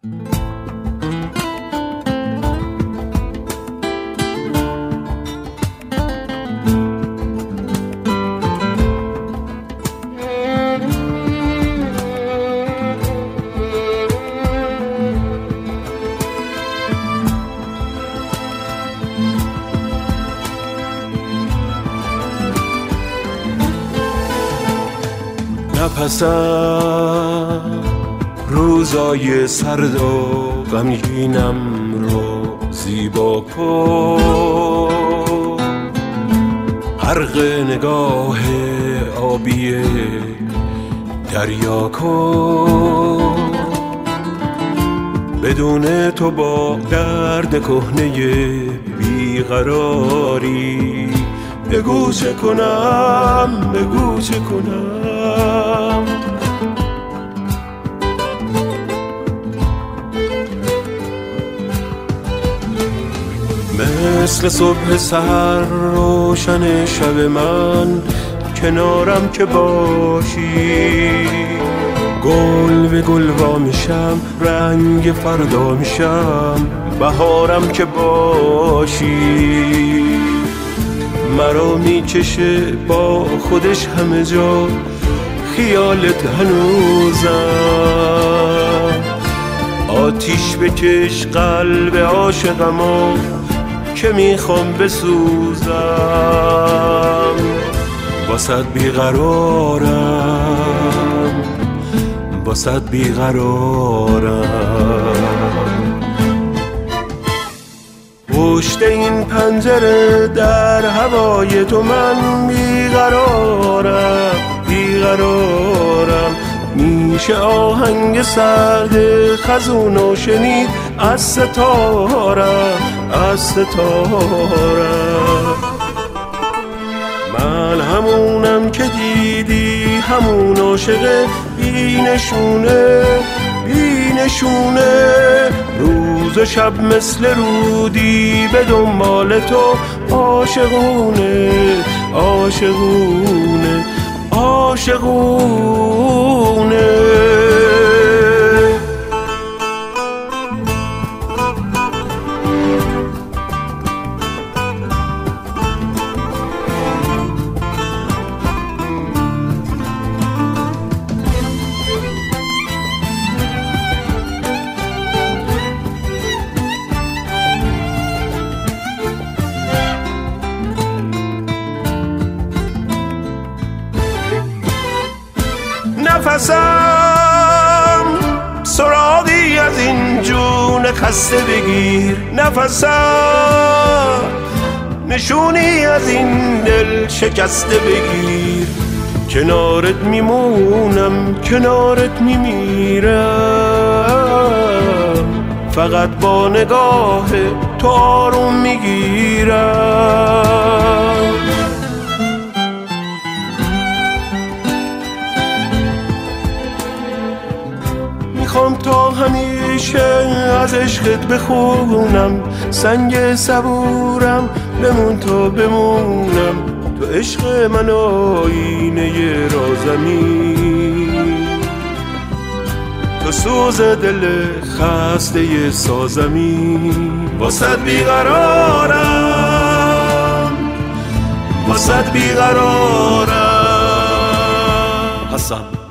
نپسم روزای سرد و غمگینم رو زیبا کن، غرق نگاه آبی دریا کن. بدون تو با درد کهنه بیقراری بگو چه کنم، بگو چه کنم. مثل صبح سحر روشن شب من کنارم که باشی، گل به گل وا میشم، رنگ فردا میشم، بهارم که باشی. مرا میکشه با خودش همه جا خیالت هنوزم. آتیش بکش قلب عاشقمو که میخوام بسوزم. واسد بیقرارم، واسد بیقرارم. پشت این پنجره در هوای تو من بیقرارم، بیقرارم. میشه آهنگ سرد خزونو شنید از ستارم، از ستارم. من همونم که دیدی، همون عاشق بینشونه، بینشونه. روز و شب مثل رودی به دنبال تو عاشقونه، عاشقونه، عاشقونه. نفسم سراغی از این جون خسته بگیر، نفسم نشونی از این دل شکسته بگیر. کنارت میمونم، کنارت میمیرم، فقط با نگاه تو آروم میگیرم. میخوام تا همیشه از عشقت بخونم، سنگ صبورم بمون تا بمونم. تو عشق من آینه رازمی، تو سوز دل خسته سازمی. واسد بیقرارم، واسد بیقرارم. حسن